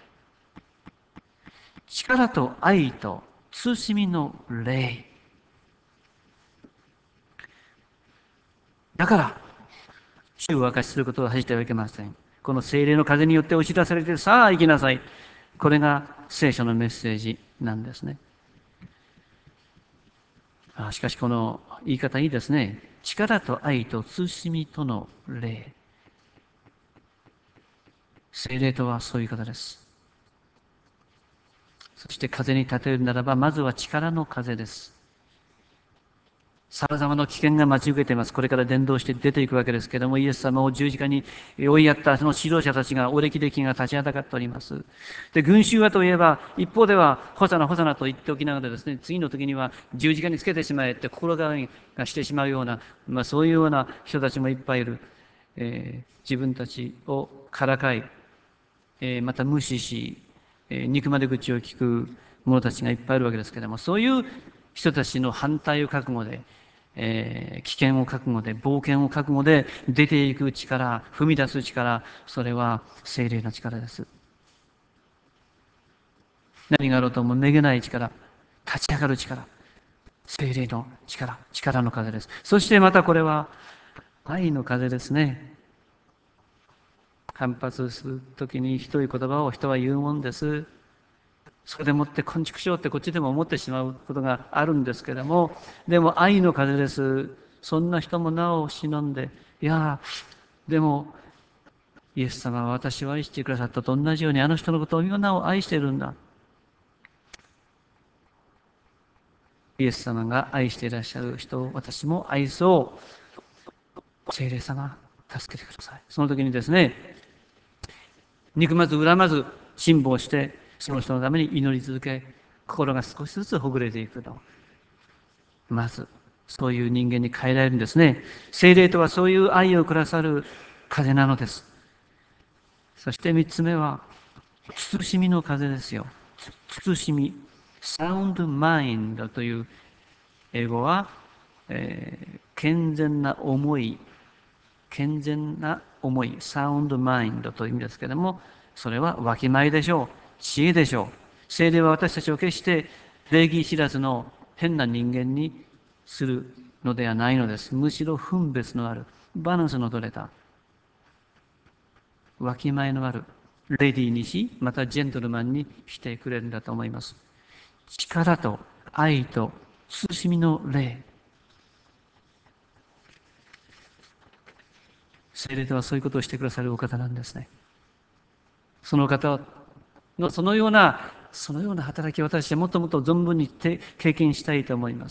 力と愛と慎みの霊。だから、主を明かしすることを恥じてはいけません。この聖霊の風によって押し出されて、さあ行きなさい。これが聖書のメッセージなんですね。あしかしこの言い方いいですね。力と愛と慎みとの霊。聖霊とはそういう方です。そして風に例えるならば、まずは力の風です。さまざまな危険が待ち受けています。これから伝道して出ていくわけですけれども、イエス様を十字架に追いやったその指導者たちが、お歴々が立ちはだかっております。で、群衆はといえば、一方では、ホサナ、ホサナと言っておきながらですね、次の時には十字架につけてしまえって心変わりがしてしまうような、まあそういうような人たちもいっぱいいる。えー自分たちをからかい、えーまた無視し、えー憎まれ口を聞く者たちがいっぱいいるわけですけれども、そういう人たちの反対を覚悟で、えー危険を覚悟で、冒険を覚悟で出ていく力、踏み出す力、それは聖霊の力です。何があろうともめげない力、立ち上がる力、聖霊の力、力の風です。そしてまたこれは愛の風ですね。反発するときにひどい言葉を人は言うもんです。 それでもってこんちくしようってこっちでも思ってしまうことがあるんですけども、でも愛の風です。そんな人もなお忍んで、いやでもイエス様は私を愛してくださったと同じようにあの人のことをみんなを愛しているんだ。イエス様が愛していらっしゃる人を私も愛そう。聖霊様、助けてください。その時にですね、憎まず恨まず辛抱して、その人のために祈り続け、心が少しずつほぐれていくと。まず、そういう人間に変えられるんですね。聖霊とはそういう愛をくださる風なのです。そして三つ目は、慎みの風ですよ。慎み。サウンドマインドという英語は、えー健全な思い、健全な思い、サウンドマインドという意味ですけれども、それはわきまえでしょう。知恵でしょう。聖霊は私たちを決して礼儀知らずの変な人間にするのではないのです。むしろ分別のある、バランスの取れた、わきまえのある、レディーにし、またジェントルマンにしてくれるんだと思います。力と愛と慎みの霊。聖霊とはそういうことをしてくださるお方なんですね。その方のそのような、そのような働きを私はもっともっと存分に経験したいと思います。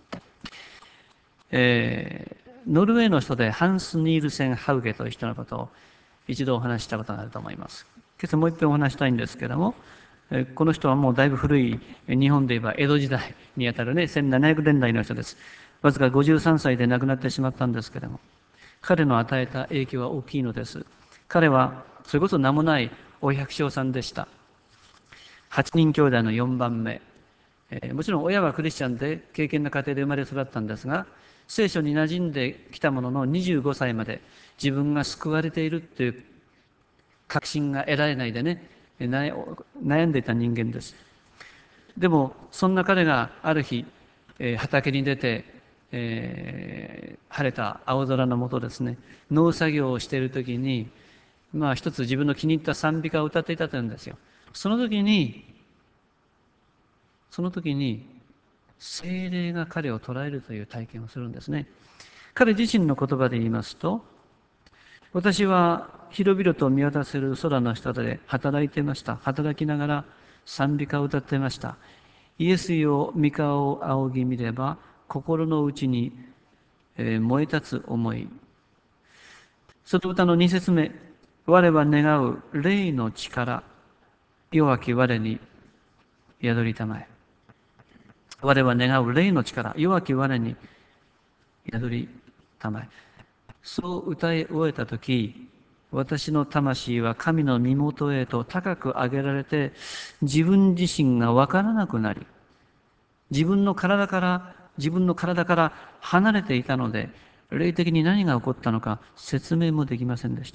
えー、ノルウェーの人でハンス・ニールセン・ハウゲという人のことを一度お話ししたことがあると思います。今朝もう一遍お話したいんですけれども、この人はもうだいぶ古い日本で言えば江戸時代にあたるね、せんななひゃくねんだいの人です。わずかごじゅうさんさいで亡くなってしまったんですけれども、彼の与えた影響は大きいのです。彼はそれこそ名もないお百姓さんでした。はちにん兄弟のよんばんめ。えー、もちろん親はクリスチャンで敬虔な家庭で生まれ育ったんですが、聖書に馴染んできたもののにじゅうごさいまで自分が救われているという確信が得られないでね、悩んでいた人間です。でもそんな彼がある日、えー、畑に出て、えー、晴れた青空の下ですね、農作業をしている時に、まあ一つ自分の気に入った賛美歌を歌っていたというんですよ。その時にその時に聖霊が彼を捉えるという体験をするんですね。彼自身の言葉で言いますと、私は広々と見渡せる空の下で働いていました。働きながら賛美歌を歌っていました。イエスよ御顔を仰ぎ見れば、心の内に燃え立つ思い。その歌の二節目、我は願う霊の力、弱き我に宿りたまえ。我は願う霊の力、弱き我に宿りたまえ。そう歌い終えたとき、私の魂は神の身元へと高く上げられて、自分自身がわからなくなり、自分の体から、自分の体から離れていたので、霊的に何が起こったのか説明もできませんでした。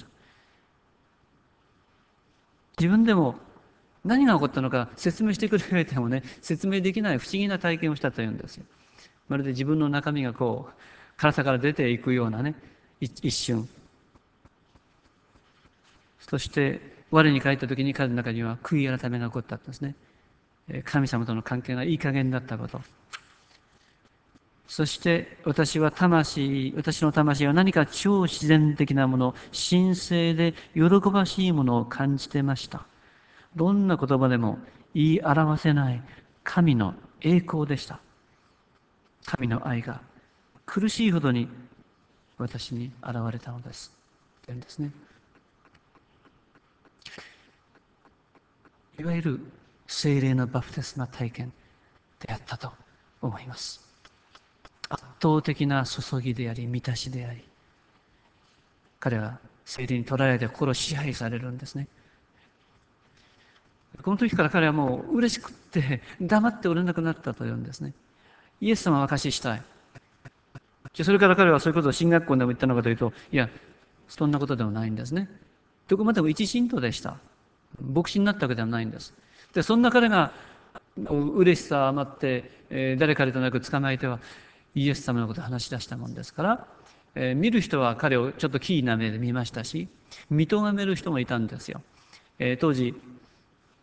自分でも何が起こったのか説明してくれてもね、説明できない不思議な体験をしたというんですよ。まるで自分の中身がこう、体から出ていくようなね、一瞬。そして、我に帰った時に彼の中には悔い改めが起こったんですね。神様との関係がいい加減だったこと。そして私は魂、私の魂は何か超自然的なもの、神聖で喜ばしいものを感じてました。どんな言葉でも言い表せない神の栄光でした。神の愛が苦しいほどに私に現れたのです。というんですね。いわゆる聖霊のバプテスマ体験であったと思います。圧倒的な注ぎであり、満たしであり、彼は聖霊に捉えられて心を支配されるんですね。この時から彼はもう嬉しくって黙っておれなくなったというんですね。イエス様は証ししたい。それから彼はそういうことを進学校でも言ったのかというと、いや、そんなことでもないんですね。どこまでも一信徒でした。牧師になったわけではないんです。で、そんな彼が嬉しさ余って、えー、誰彼となく捕まえてはイエス様のことを話し出したもんですから、えー、見る人は彼をちょっと奇異な目で見ましたし、見とがめる人もいたんですよ。えー、当時、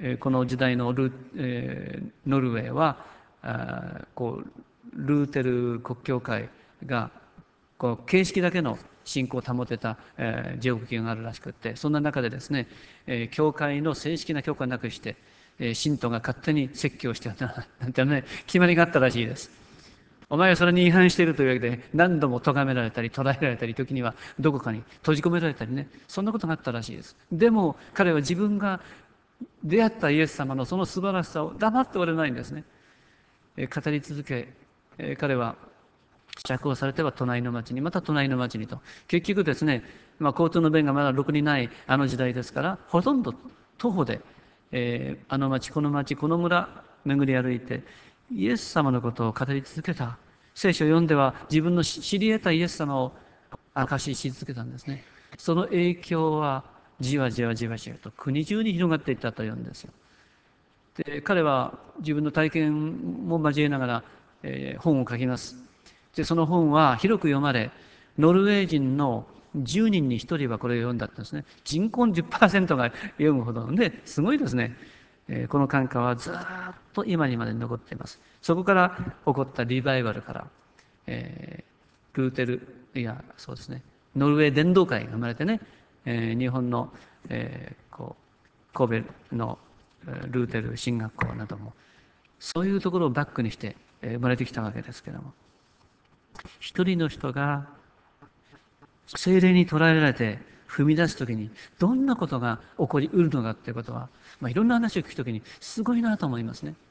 この時代のル、えー、ノルウェーはあこうルーテル国教会がこう形式だけの信仰を保てた、えー、地獄教があるらしくって、そんな中でですね、えー、教会の正式な許可なくして、えー、信徒が勝手に説教してたなんてね、決まりがあったらしいです。お前はそれに違反しているというわけで何度も咎められたり捕らえられたり、時にはどこかに閉じ込められたりね、そんなことがあったらしいです。でも彼は自分が出会ったイエス様のその素晴らしさを黙っておれないんですね。語り続け、彼は釈放されては隣の町に、また隣の町にと、結局ですね、まあ、交通の便がまだろくにないあの時代ですから、ほとんど徒歩で、えー、あの町この町この村巡り歩いてイエス様のことを語り続けた。聖書を読んでは自分の知り得たイエス様を証しし続けたんですね。その影響はじわじわじわじわと国中に広がっていったというんですよ。で彼は自分の体験も交えながら、えー、本を書きます。でその本は広く読まれ、ノルウェー人のじゅうにんにひとりはこれを読んだったんですね。人口の じゅっパーセント が読むほどですごいですね。えー、この感化はずっと今にまで残っています。そこから起こったリバイバルから、えー、ルーテルいやそうですねノルウェー伝道会が生まれてね、えー、日本の、えー、こう神戸のルーテル神学校などもそういうところをバックにして生まれてきたわけですけれども、一人の人が聖霊に捉えられて踏み出すときにどんなことが起こりうるのかということは、まあ、いろんな話を聞くときにすごいなと思いますね。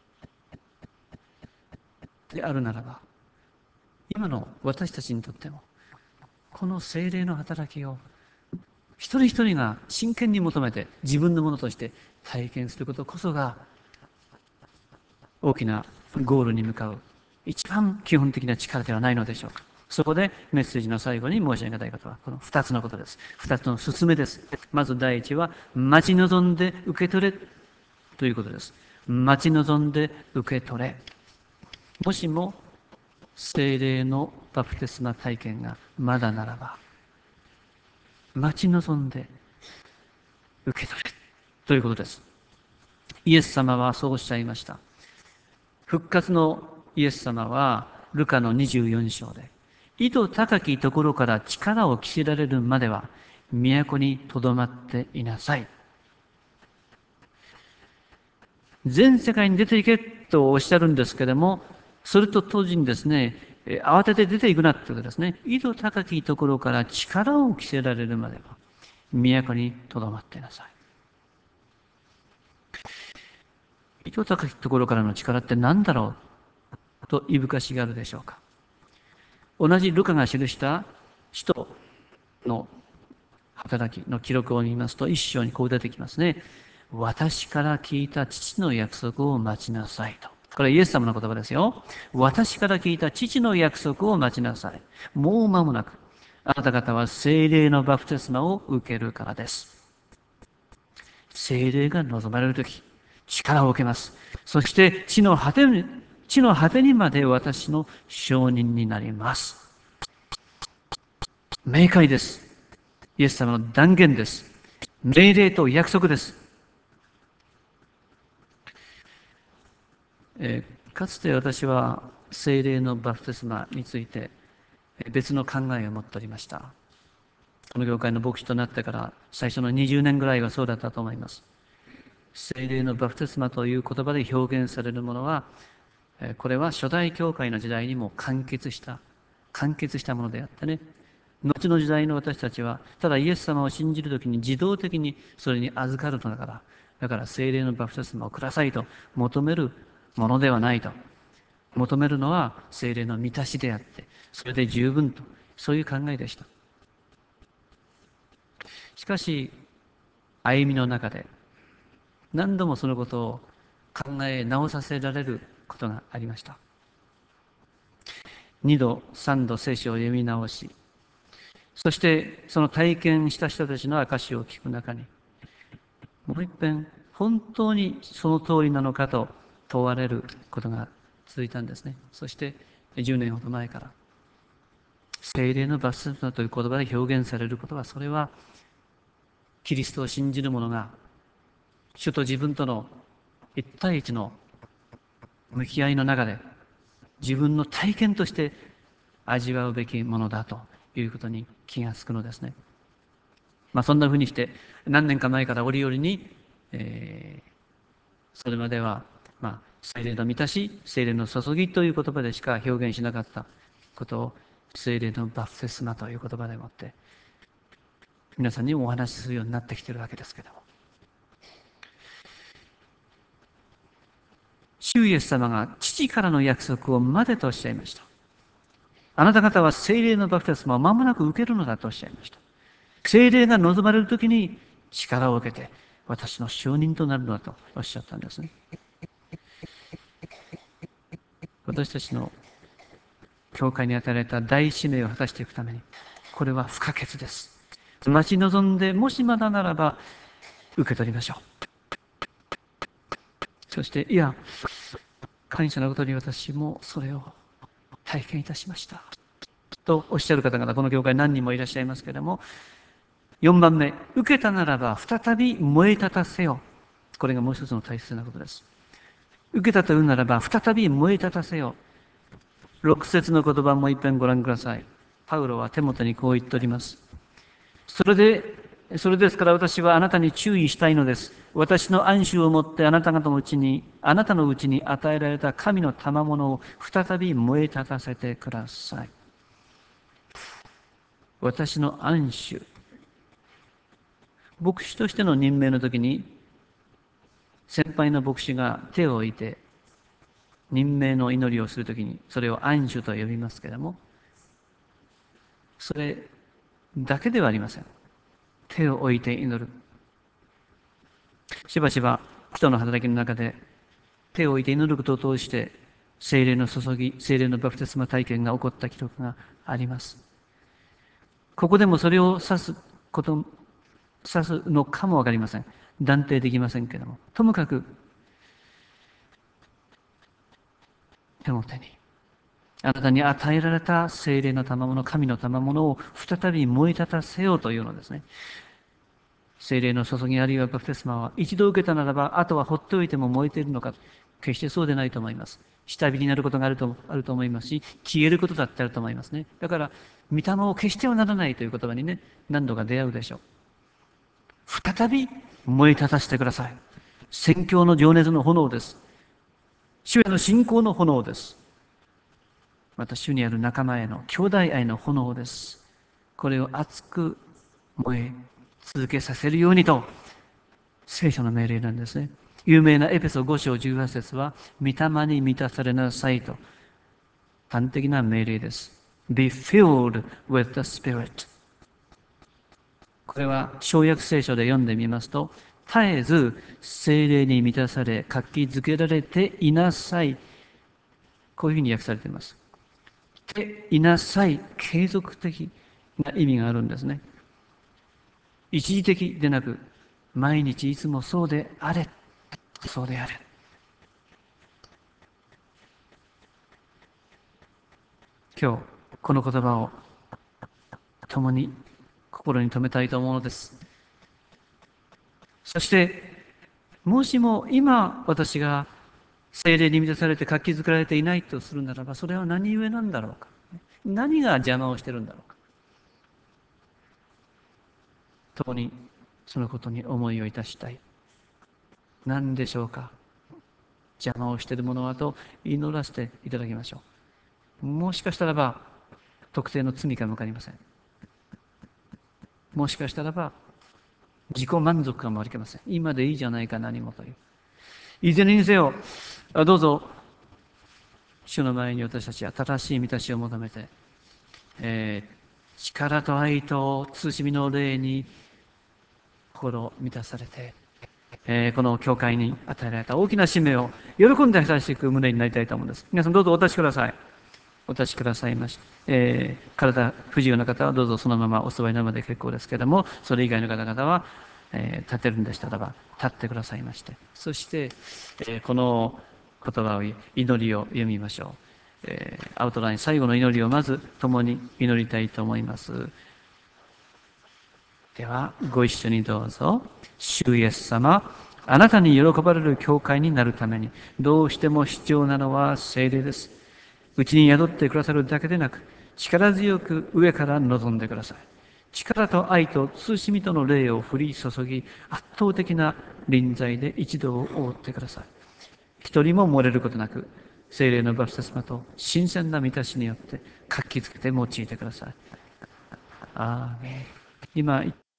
であるならば今の私たちにとってもこの聖霊の働きを一人一人が真剣に求めて自分のものとして体験することこそが大きなゴールに向かう一番基本的な力ではないのでしょうか。そこでメッセージの最後に申し上げたいことはこの二つのことです。二つの勧めです。まず第一は待ち望んで受け取れということです。待ち望んで受け取れ。もしも聖霊のバプテスマ体験がまだならば待ち望んで受け取れということです。イエス様はそうおっしゃいました。復活のイエス様はルカのにじゅうよん章で、緯度高きところから力を着せられるまでは都にとどまっていなさい。全世界に出ていけとおっしゃるんですけれども、それと同時にですね、慌てて出ていくなってことですね。緯度高きところから力を着せられるまでは都にとどまっていなさい。緯度高きところからの力って何だろうといぶかしがあるでしょうか。同じルカが記した使徒の働きの記録を見ますと、一章にこう出てきますね。私から聞いた父の約束を待ちなさいと。これはイエス様の言葉ですよ。私から聞いた父の約束を待ちなさい。もう間もなく、あなた方は聖霊のバプテスマを受けるからです。聖霊が望まれるとき、力を受けます。そして地の果てに、地の果てにまで私の証人になります。明快です。イエス様の断言です。命令と約束です。えー、かつて私は聖霊のバプテスマについて別の考えを持っておりました。この教会の牧師となってから最初のにじゅうねんぐらいはそうだったと思います。聖霊のバプテスマという言葉で表現されるものは、これは初代教会の時代にも完結した完結したものであってね、後の時代の私たちはただイエス様を信じるときに自動的にそれに預かるのだから、だから聖霊のバプテスマをくださいと求めるものではないと。求めるのは聖霊の満たしであって、それで十分と、そういう考えでした。しかし歩みの中で何度もそのことを考え直させられることがありました。二度三度聖書を読み直し、そしてその体験した人たちの証を聞く中に、もう一遍本当にその通りなのかと問われることが続いたんですね。そしてじゅうねんほど前から聖霊のバプテスマという言葉で表現されることは、それはキリストを信じる者が主と自分との一対一の向き合いの中で自分の体験として味わうべきものだということに気がつくのですね。まあそんなふうにして何年か前から折々に、えー、それまではまあ聖霊の満たし、聖霊の注ぎという言葉でしか表現しなかったことを聖霊のバプテスマという言葉でもって皆さんにもお話しするようになってきているわけですけども、主イエス様が父からの約束を待てとおっしゃいました。あなた方は聖霊のバプテスマを間もなく受けるのだとおっしゃいました。聖霊が望まれるときに力を受けて私の証人となるのだとおっしゃったんですね。私たちの教会に与えられた大使命を果たしていくためにこれは不可欠です。待ち望んでもしまだならば受け取りましょう。そしていや感謝のことに私もそれを体験いたしましたとおっしゃる方々この教会何人もいらっしゃいますけれども、よんばんめ、受けたならば再び燃え立たせよ。これがもう一つの大切なことです。受けたというならば再び燃え立たせよ。ろく節の言葉もう一遍ご覧ください。パウロはテモテにこう言っております。それで、それですから私はあなたに注意したいのです。私の安守をもってあなた方のうちに、あなたのうちに与えられた神の賜物を再び燃え立たせてください。私の安守。牧師としての任命の時に、先輩の牧師が手を置いて、任命の祈りをするときに、それを安守と呼びますけれども、それだけではありません。手を置いて祈る。しばしば人の働きの中で手を置いて祈ることを通して聖霊の注ぎ、聖霊のバプテスマ体験が起こった記録があります。ここでもそれを指すこと、指すのかもわかりません。断定できませんけれども、ともかく手元にあなたに与えられた聖霊の賜物、神の賜物を再び燃え立たせようというのですね。聖霊の注ぎあるいはバプテスマは一度受けたならばあとは放っておいても燃えているのか、決してそうでないと思います。下火になることがあるとあると思いますし、消えることだってあると思いますね。だから御霊を消してはならないという言葉にね、何度か出会うでしょう。再び燃え立たせてください。宣教の情熱の炎です。主への信仰の炎です。また主にある仲間への兄弟愛の炎です。これを熱く燃え続けさせるようにと聖書の命令なんですね。有名なエペソご章じゅうはち節は御霊に満たされなさいと端的な命令です。Be filled with the Spirit。 これは小約聖書で読んでみますと、絶えず聖霊に満たされ活気づけられていなさい、こういうふうに訳されています。ていなさい、継続的な意味があるんですね。一時的でなく毎日いつもそうであれ、そうであれ。今日この言葉を共に心に留めたいと思うのです。そしてもしも今私が聖霊に満たされて活気づけられていないとするならば、それは何故なんだろうか、何が邪魔をしているんだろうか、共にそのことに思いをいたしたい。何でしょうか、邪魔をしているものはと祈らせていただきましょう。もしかしたらば特定の罪かもわかりません。もしかしたらば自己満足かもわかりません。今でいいじゃないか何もという。いずれにせよどうぞ主の前に私たちは正しい満たしを求めて、えー、力と愛と慎みの霊に心を満たされて、えー、この教会に与えられた大きな使命を喜んで果たしていく胸になりたいと思うんです。皆さんどうぞお立ちください。お立ちくださいまして、えー、体不自由な方はどうぞそのままお座りのままで結構ですけれども、それ以外の方々は、えー、立てるんでしたらば立ってくださいまして、そして、えー、この言葉を祈りを読みましょう。えー、アウトライン最後の祈りをまず共に祈りたいと思います。ではご一緒にどうぞ。主イエス様、 あなたに喜ばれる教会になるために、どうしても必要なのは聖霊です。うちに宿ってくださるだけでなく、力強く上から望んでください。力と愛と慎みとの霊を降り注ぎ、圧倒的な臨在で一同を覆ってください。一人も漏れることなく、聖霊のバプテスマと新鮮な満たしによって活気づけて用いてください。あー今